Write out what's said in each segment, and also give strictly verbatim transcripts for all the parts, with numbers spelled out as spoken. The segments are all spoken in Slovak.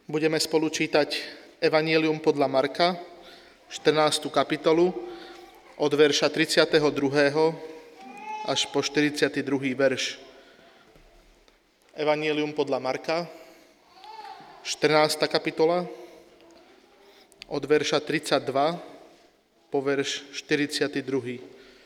Budeme spolu čítať Evanjelium podľa Marka, štrnástu kapitolu, od verša tridsiateho druhého až po štyridsiaty druhý verš. Evanjelium podľa Marka, štrnásta kapitola, od verša tridsaťdva po verš štyridsiaty druhý.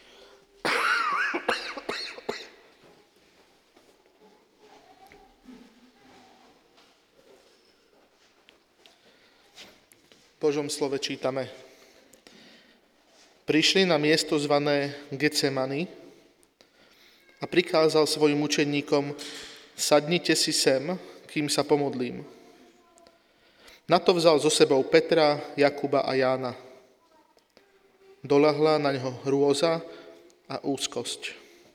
V Božom slove čítame. Prišli na miesto zvané Getsemani a prikázal svojim učeníkom: sadnite si sem, kým sa pomodlím. Na to vzal so sebou Petra, Jakuba a Jána. Doľahla na ňo hrôza a úzkosť.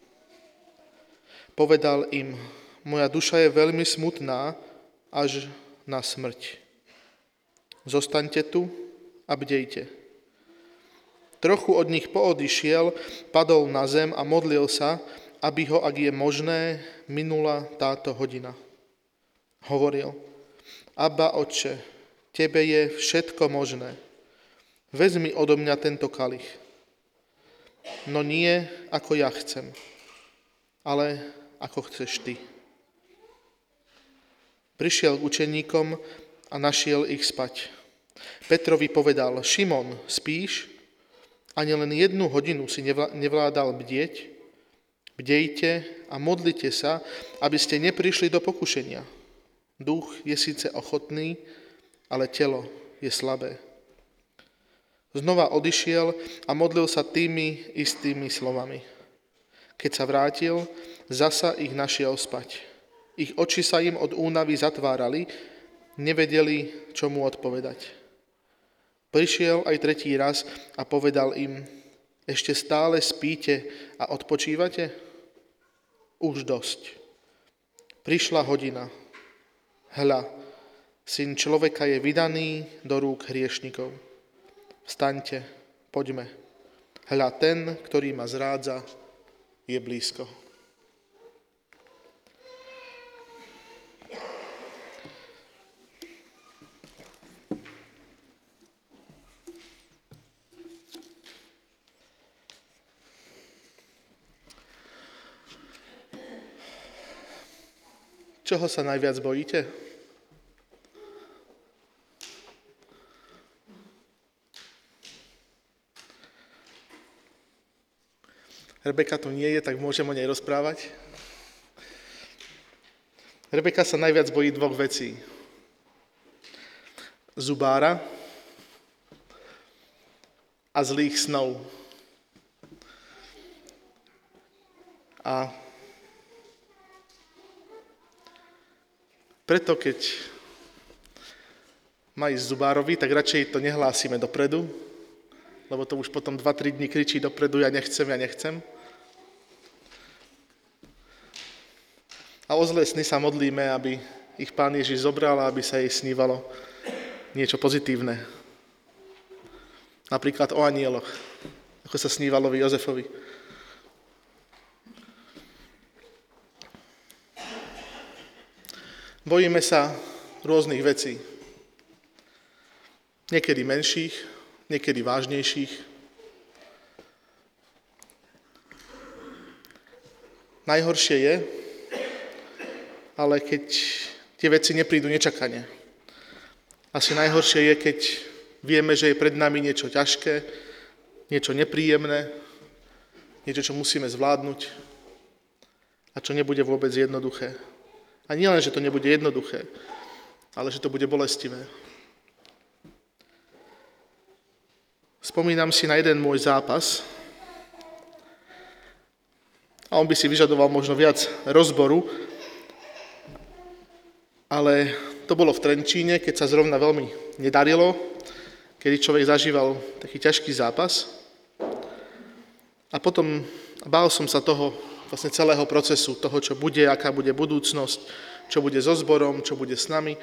Povedal im: moja duša je veľmi smutná až na smrť. Zostaňte tu a bdejte. Trochu od nich poodišiel, padol na zem a modlil sa, aby ho, ak je možné, minula táto hodina. Hovoril: Abba, Otče, tebe je všetko možné. Vezmi odo mňa tento kalich. No nie, ako ja chcem, ale ako chceš ty. Prišiel k učeníkom a našiel ich spať. Petrovi povedal: Šimon, spíš? Ani len jednu hodinu si nevládal bdieť? Bdejte a modlite sa, aby ste neprišli do pokušenia. Duch je síce ochotný, ale telo je slabé. Znova odišiel a modlil sa tými istými slovami. Keď sa vrátil, zasa ich našiel spať. Ich oči sa im od únavy zatvárali, nevedeli, čo mu odpovedať. Prišiel aj tretí raz a povedal im: ešte stále spíte a odpočívate? Už dosť. Prišla hodina. Hľa, Syn človeka je vydaný do rúk hriešnikov. Vstaňte, poďme. Hľa, ten, ktorý ma zrádza, je blízko. Čoho sa najviac bojíte? Rebeka tu nie je, tak môžem o nej rozprávať. Rebeka sa najviac bojí dvoch vecí. Zubára a zlých snov. A preto, keď má ísť zubárovi, tak radšej to nehlásime dopredu, lebo to už potom dva tri dni kričí dopredu: ja nechcem, ja nechcem. A o zlé sny sa modlíme, aby ich Pán Ježiš zobral a aby sa jej snívalo niečo pozitívne. Napríklad o anjeloch, ako sa snívalo Jozefovi. Bojíme sa rôznych vecí. Niekedy menších, niekedy vážnejších. Najhoršie je, ale keď tie veci neprídu nečakane. Asi najhoršie je, keď vieme, že je pred nami niečo ťažké, niečo nepríjemné, niečo, čo musíme zvládnuť a čo nebude vôbec jednoduché. A nie len, že to nebude jednoduché, ale že to bude bolestivé. Spomínam si na jeden môj zápas a on by si vyžadoval možno viac rozboru, ale to bolo v Trenčíne, keď sa zrovna veľmi nedarilo, kedy človek zažíval taký ťažký zápas. A potom bál som sa toho, vlastne celého procesu, toho, čo bude, aká bude budúcnosť, čo bude so zborom, čo bude s nami.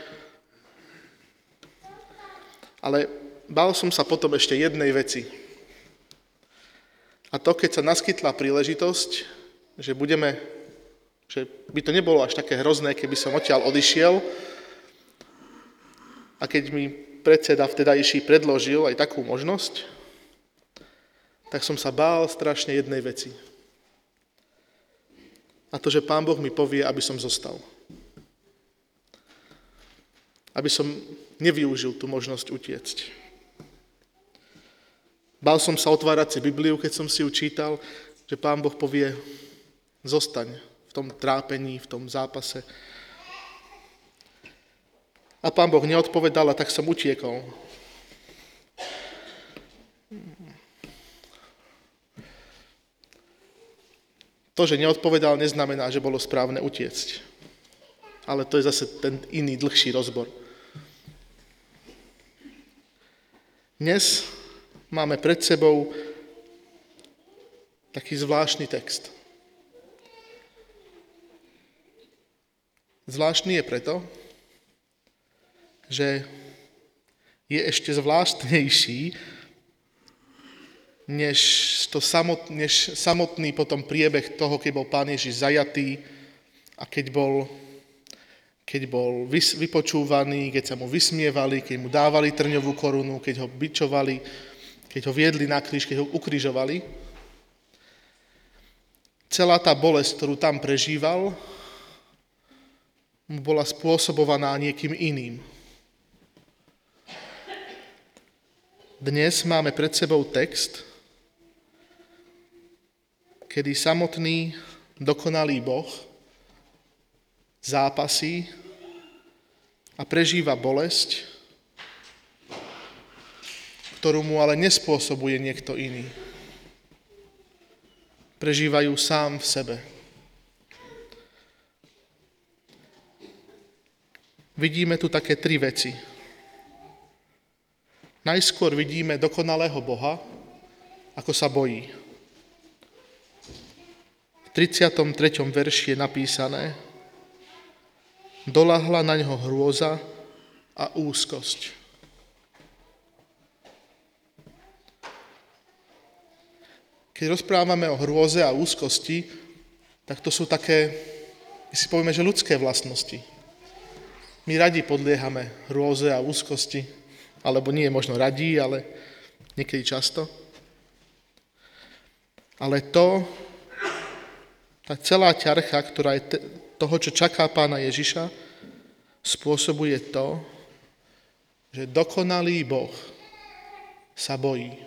Ale bál som sa potom ešte jednej veci. A to, keď sa naskytla príležitosť, že budeme, že by to nebolo až také hrozné, keby som odtiaľ odišiel, A keď mi predseda vtedajší predložil aj takú možnosť, tak som sa bál strašne jednej veci. A to, že Pán Boh mi povie, aby som zostal. Aby som nevyužil tú možnosť utiecť. Bál som sa otvárať si Bibliu, keď som si ju čítal, že Pán Boh povie, zostaň v tom trápení, v tom zápase. A Pán Boh neodpovedal, a tak som utiekol. To, že neodpovedal, neznamená, že bolo správne utiecť. Ale to je zase ten iný, dlhší rozbor. Dnes máme pred sebou taký zvláštny text. Zvláštny je preto, že je ešte zvláštnejší, než, to samot, než samotný potom priebeh toho, keď bol Pán Ježiš zajatý a keď bol, keď bol vys, vypočúvaný, keď sa mu vysmievali, keď mu dávali trňovú korunu, keď ho bičovali, keď ho viedli na kríž, keď ho ukrižovali. Celá tá bolesť, ktorú tam prežíval, mu bola spôsobovaná niekým iným. Dnes máme pred sebou text, kedy samotný dokonalý Boh zápasí a prežíva bolesť, ktorú mu ale nespôsobuje niekto iný. Prežívajú sám v sebe. Vidíme tu také tri veci. Najskôr vidíme dokonalého Boha, ako sa bojí. V tridsiatom treťom verši je napísané: doľahla na ňo hrôza a úzkosť. Keď rozprávame o hrôze a úzkosti, tak to sú také, my si povieme, že ľudské vlastnosti. My radi podliehame hrôze a úzkosti, alebo nie možno radi, ale niekedy často. Ale to, tá celá ťarcha, ktorá je toho, čo čaká Pána Ježiša, spôsobuje to, že dokonalý Boh sa bojí.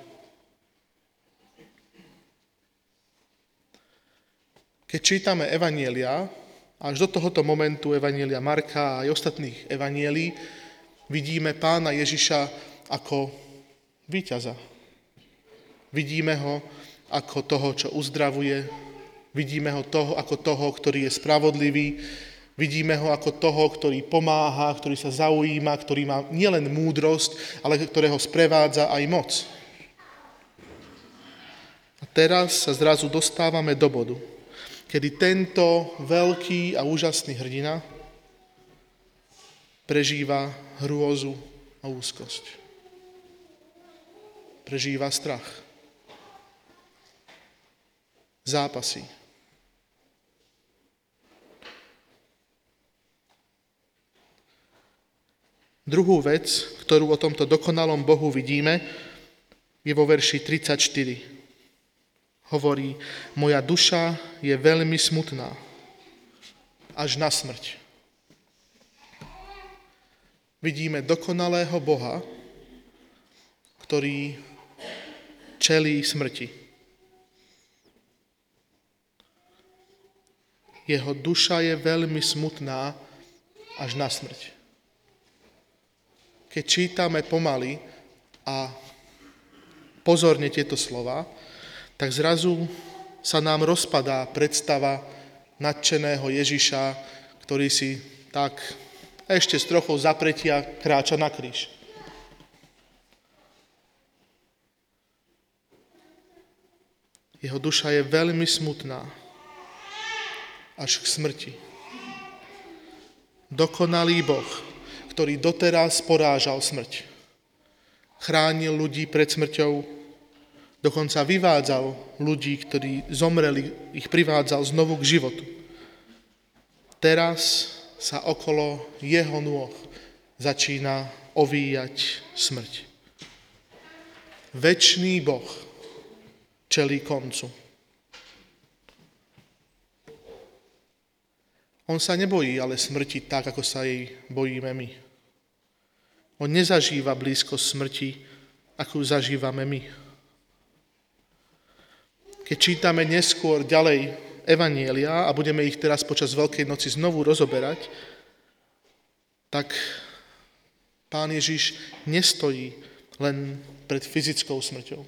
Keď čítame evanjelia, až do tohoto momentu evanjelia Marka a aj ostatných evanjelií, vidíme Pána Ježiša ako víťaza. Vidíme ho ako toho, čo uzdravuje, vidíme ho toho, ako toho, ktorý je spravodlivý, vidíme ho ako toho, ktorý pomáha, ktorý sa zaujíma, ktorý má nielen múdrosť, ale ktorého sprevádza aj moc. A teraz sa zrazu dostávame do bodu, kedy tento veľký a úžasný hrdina prežíva hrôzu a úzkosť. Prežíva strach. Zápasy. Druhú vec, ktorú o tomto dokonalom Bohu vidíme, je vo verši tridsaťštyri. Hovorí: moja duša je veľmi smutná, až na smrť. Vidíme dokonalého Boha, ktorý čelí smrti. Jeho duša je veľmi smutná až na smrť. Keď čítame pomaly a pozorne tieto slova, tak zrazu sa nám rozpadá predstava nadšeného Ježiša, ktorý si tak ešte s trochou zapretia kráča na kríž. Jeho duša je veľmi smutná až k smrti. Dokonalý Boh, ktorý doteraz porážal smrť. Chránil ľudí pred smrťou, dokonca vyvádzal ľudí, ktorí zomreli, ich privádzal znovu k životu. Teraz sa okolo jeho nôh začína ovíjať smrť. Večný Boh čelí koncu. On sa nebojí ale smrti tak, ako sa jej bojíme my. On nezažíva blízkosť smrti, ako ju zažívame my. Keď čítame neskôr ďalej evanjelia a budeme ich teraz počas Veľkej noci znovu rozoberať, tak Pán Ježiš nestojí len pred fyzickou smrťou.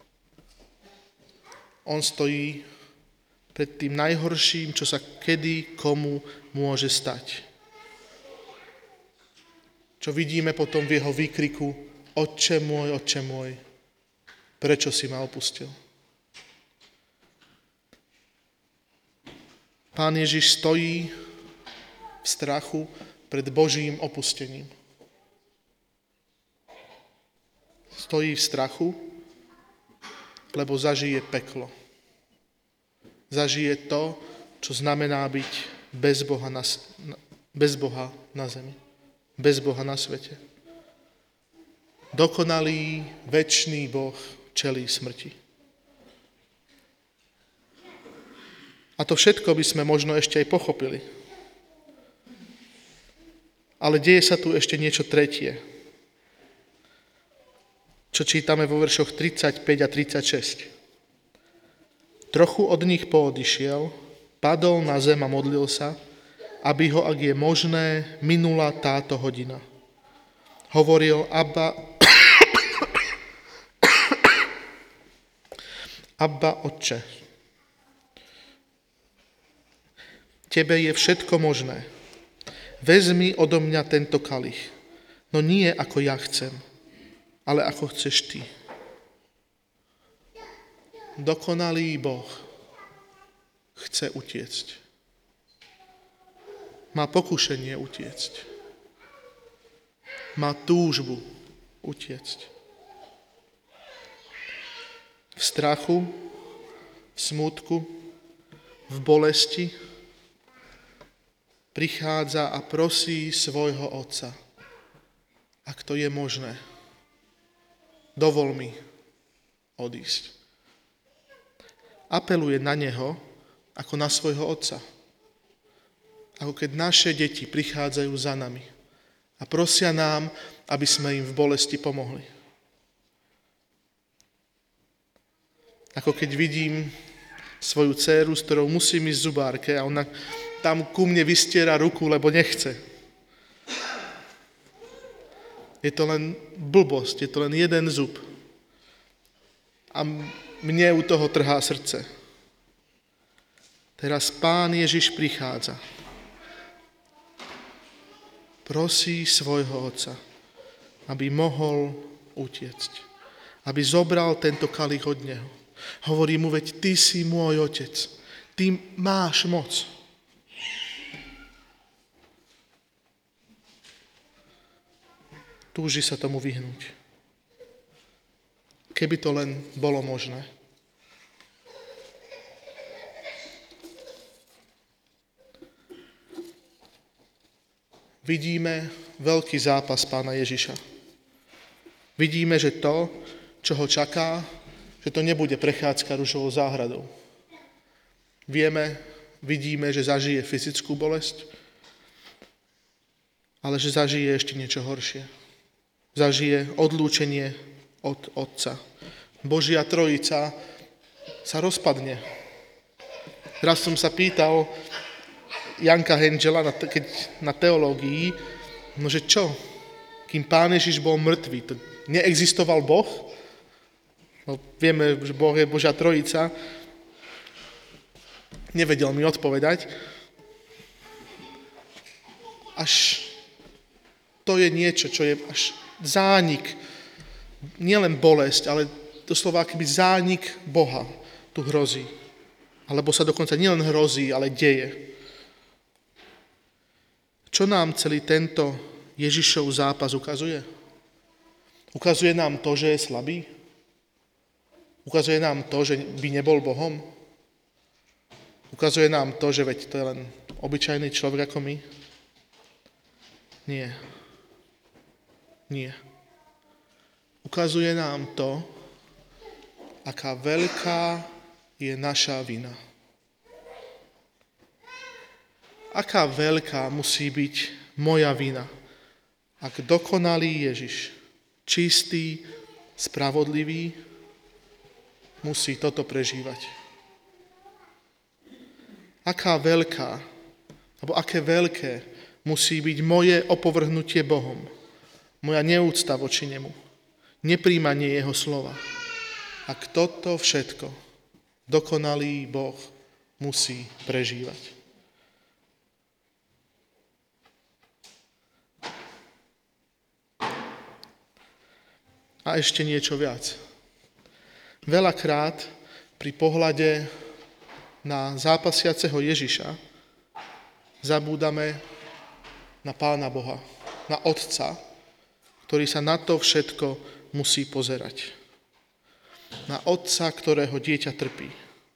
On stojí pred tým najhorším, čo sa kedy komu môže stať. Čo vidíme potom v jeho výkriku: Otče môj, Otče môj, prečo si ma opustil? Pán Ježiš stojí v strachu pred Božím opustením. Stojí v strachu, lebo zažije peklo. Zažije to, čo znamená byť bez Boha na, bez Boha na zemi, bez Boha na svete. Dokonalý, večný Boh čelí smrti. A to všetko by sme možno ešte aj pochopili. Ale deje sa tu ešte niečo tretie, čo čítame vo veršoch tridsaťpäť a tridsaťšesť. Trochu od nich poodišiel, padol na zem a modlil sa, aby ho, ak je možné, minula táto hodina. Hovoril: Abba, Abba, Otče, Tebe je všetko možné. Vezmi odo mňa tento kalich, no nie ako ja chcem, ale ako chceš Ty. Dokonalý Boh chce utiecť. Má pokušenie utiecť. Má túžbu utiecť. V strachu, v smútku, v bolesti prichádza a prosí svojho Otca: Ak to je možné, dovol mi odísť. Apeluje na neho ako na svojho Otca. Ako keď naše deti prichádzajú za nami a prosia nám, aby sme im v bolesti pomohli. Ako keď vidím svoju dcéru, s ktorou musím ísť zubárke a ona tam ku mne vystiera ruku, lebo nechce. Je to len blbosť, je to len jeden zub. A mne u toho trhá srdce. Teraz Pán Ježiš prichádza. Prosí svojho Otca, aby mohol utiecť. Aby zobral tento kalich od neho. Hovorí mu: Veď Ty si môj Otec. Ty máš moc. Túži sa tomu vyhnúť. Keby to len bolo možné. Vidíme veľký zápas Pána Ježiša. Vidíme, že to, čo ho čaká, že to nebude prechádzka ružovou záhradou. Vieme, vidíme, že zažije fyzickú bolesť, ale že zažije ešte niečo horšie. Zažije odlúčenie od Otca. Božia Trojica sa rozpadne. Raz som sa pýtal Janka Henžela, keď na teológii, no že čo, kým Pán Ježiš bol mŕtvý, to neexistoval Boh? No, vieme, že Boh je Božia Trojica. Nevedel mi odpovedať. Až to je niečo, čo je až zánik, nielen bolesť, ale doslova akýby zánik Boha tu hrozí. Alebo sa dokonca nielen hrozí, ale deje. Čo nám celý tento Ježišov zápas ukazuje? Ukazuje nám to, že je slabý? Ukazuje nám to, že by nebol Bohom? Ukazuje nám to, že veď to je len obyčajný človek ako my? Nie. Nie. Ukazuje nám to, aká veľká je naša vina. Aká veľká musí byť moja vina, ak dokonalý Ježiš, čistý, spravodlivý, musí toto prežívať. Aká veľká, alebo aké veľké musí byť moje opovrhnutie Bohom, moja neúcta voči nemu, nepríjmanie jeho slova. Ak toto všetko dokonalý Boh musí prežívať. A ešte niečo viac. Veľakrát pri pohľade na zápasiaceho Ježiša zabúdame na Pána Boha, na Otca, ktorý sa na to všetko musí pozerať. Na Otca, ktorého dieťa trpí.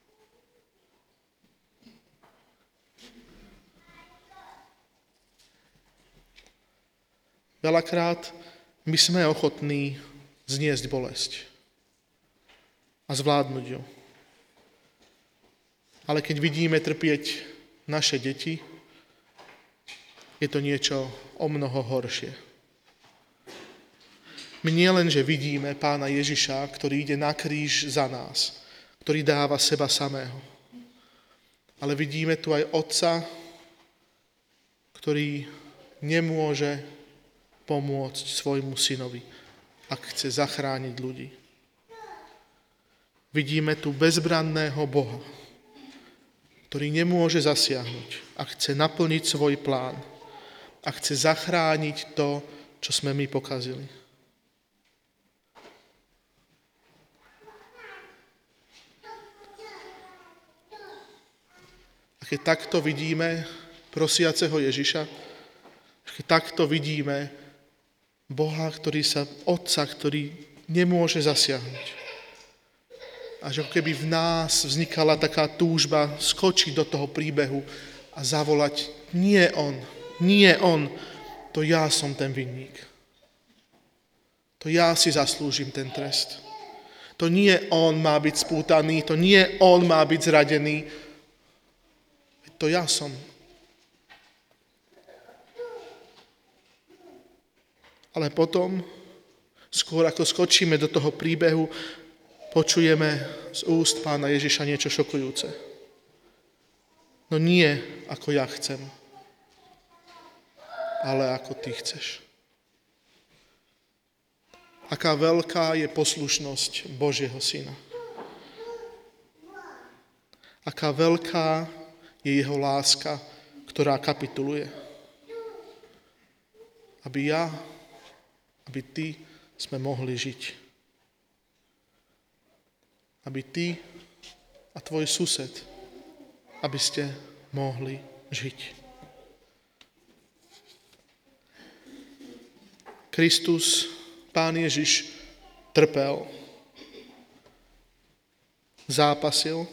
Veľakrát my sme ochotní zniesť bolesť a zvládnuť ju. Ale keď vidíme trpieť naše deti, je to niečo o mnoho horšie. My nie len, že vidíme Pána Ježiša, ktorý ide na kríž za nás, ktorý dáva seba samého, ale vidíme tu aj Otca, ktorý nemôže pomôcť svojmu synovi, ak chce zachrániť ľudí. Vidíme tu bezbranného Boha, ktorý nemôže zasiahnuť a chce naplniť svoj plán a chce zachrániť to, čo sme my pokazili. A keď takto vidíme prosiaceho Ježiša, keď takto vidíme Boha, ktorý sa, Otca, ktorý nemôže zasiahnuť. A že keby v nás vznikala taká túžba skočiť do toho príbehu a zavolať, nie on, nie on, to ja som ten vinník. To ja si zaslúžim ten trest. To nie on má byť spútaný, to nie on má byť zradený, to ja som. Ale potom, skôr ako skočíme do toho príbehu, počujeme z úst Pána Ježiša niečo šokujúce. No nie ako ja chcem, ale ako ty chceš. Aká veľká je poslušnosť Božieho Syna. Aká veľká je jeho láska, ktorá kapituluje. Aby ja aby ty sme mohli žiť. Aby ty a tvoj sused, aby ste mohli žiť. Kristus, Pán Ježiš, trpel, zápasil,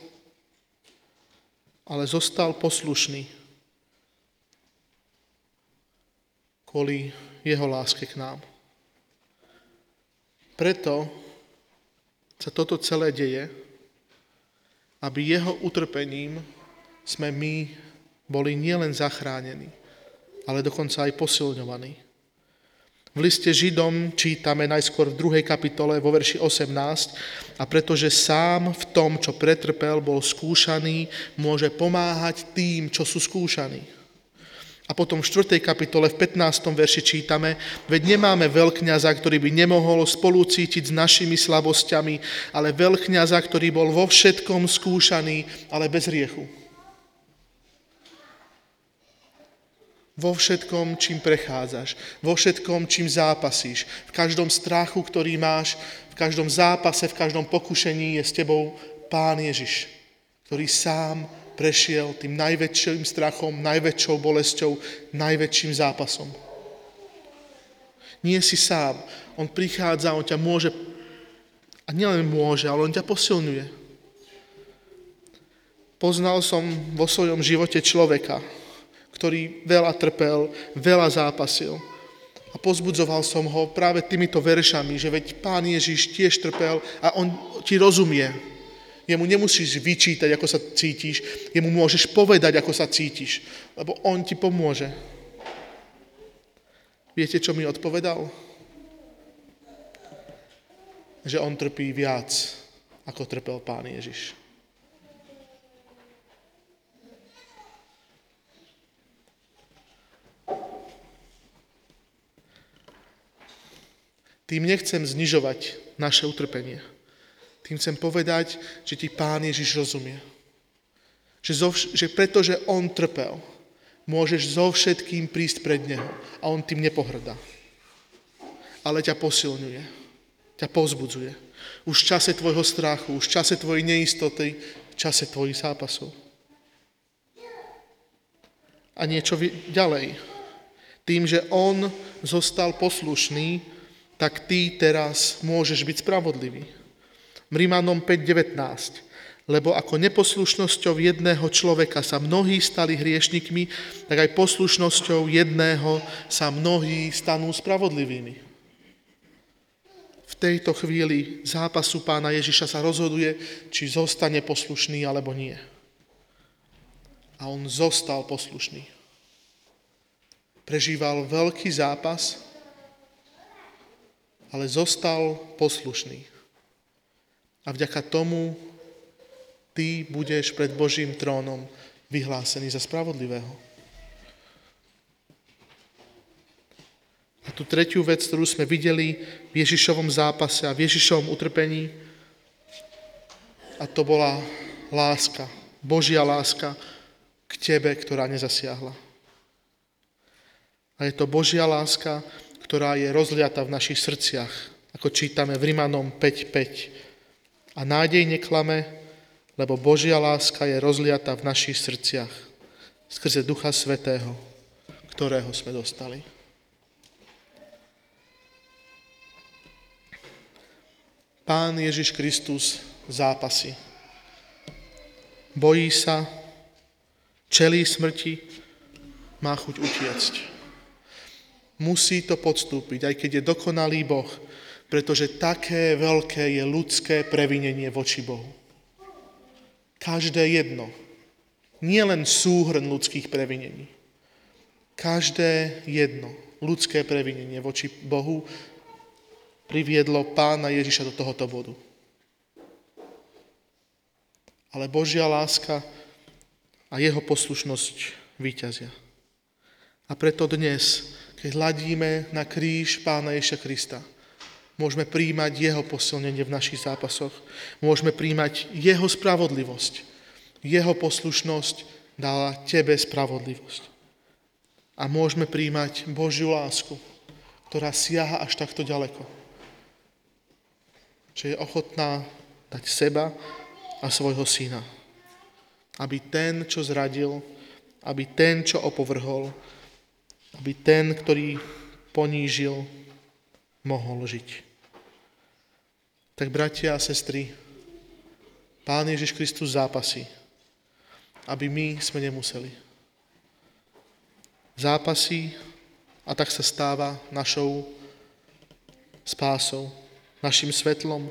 ale zostal poslušný kvôli jeho láske k nám. Preto sa toto celé deje, aby jeho utrpením sme my boli nielen zachránení, ale dokonca aj posilňovaní. V liste Židom čítame najskôr v druhej kapitole vo verši osemnásť a pretože sám v tom, čo pretrpel, bol skúšaný, môže pomáhať tým, čo sú skúšaní. A potom v štvrtej kapitole v pätnástom verši čítame, veď nemáme veľkňaza, ktorý by nemohol spolucítiť s našimi slabosťami, ale veľkňaza, ktorý bol vo všetkom skúšaný, ale bez hriechu. Vo všetkom, čím prechádzaš, vo všetkom, čím zápasíš, v každom strachu, ktorý máš, v každom zápase, v každom pokušení je s tebou Pán Ježiš, ktorý sám prešiel tým najväčším strachom, najväčšou bolesťou, najväčším zápasom. Nie si sám. On prichádza, on ťa môže, a nielen môže, ale on ťa posilňuje. Poznal som vo svojom živote človeka, ktorý veľa trpel, veľa zápasil, A pozbudzoval som ho práve týmito veršami, že veď Pán Ježiš tiež trpel a on ti rozumie. Jemu nemusíš vyčítať, ako sa cítiš, jemu môžeš povedať, ako sa cítiš, lebo on ti pomôže. Viete, čo mi odpovedal? Že on trpí viac, ako trpel Pán Ježiš. Tým nechcem znižovať naše utrpenie. Tým chcem povedať, že ti Pán Ježiš rozumie. Že, zo, že pretože on trpel, môžeš so všetkým prísť pred neho a on tým nepohrdá. Ale ťa posilňuje, ťa povzbudzuje. Už v čase tvojho strachu, už v čase tvojej neistoty, v čase tvojich zápasov. A niečo ďalej. Tým, že on zostal poslušný, tak ty teraz môžeš byť spravodlivý. Rímanom päť devätnásť. Lebo ako neposlušnosťou jedného človeka sa mnohí stali hriešnikmi, tak aj poslušnosťou jedného sa mnohí stanú spravodlivými. V tejto chvíli zápasu Pána Ježiša sa rozhoduje, či zostane poslušný alebo nie. A on zostal poslušný. Prežíval veľký zápas, ale zostal poslušný. A vďaka tomu ty budeš pred Božím trónom vyhlásený za spravodlivého. A tú tretiu vec, ktorú sme videli v Ježišovom zápase a v Ježišovom utrpení, a to bola láska, Božia láska k tebe, ktorá nezasiahla. A je to Božia láska, ktorá je rozliata v našich srdciach, ako čítame v Rimanom päť päť. A nádej neklame, lebo Božia láska je rozliata v našich srdciach skrze Ducha Svätého, ktorého sme dostali. Pán Ježiš Kristus zápasí. Bojí sa, čelí smrti, má chuť utiecť. Musí to podstúpiť, aj keď je dokonalý Boh, pretože také veľké je ľudské previnenie voči Bohu. Každé jedno, nie len súhrn ľudských previnení, každé jedno ľudské previnenie voči Bohu priviedlo Pána Ježiša do tohoto bodu. Ale Božia láska a jeho poslušnosť víťazia. A preto dnes, keď hľadíme na kríž Pána Ježiša Krista, môžeme príjmať jeho posilnenie v našich zápasoch, môžeme príjmať jeho spravodlivosť. Jeho poslušnosť dala tebe spravodlivosť. A môžeme príjmať Božiu lásku, ktorá siaha až takto ďaleko. Že je ochotná dať seba a svojho syna. Aby ten, čo zradil, aby ten, čo opovrhol, aby ten, ktorý ponížil, mohol žiť. Tak, bratia a sestry, Pán Ježiš Kristus zápasí, aby my sme nemuseli. Zápasí a tak sa stáva našou spásou, našim svetlom,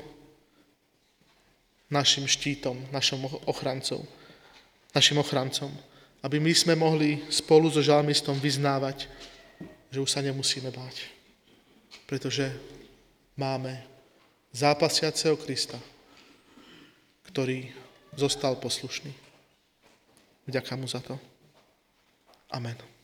našim štítom, našim ochrancom, našim ochrancom, aby my sme mohli spolu so žalmistom vyznávať, že už sa nemusíme báť, pretože máme zápasiaceho Krista, ktorý zostal poslušný. Vďaka mu za to. Amen.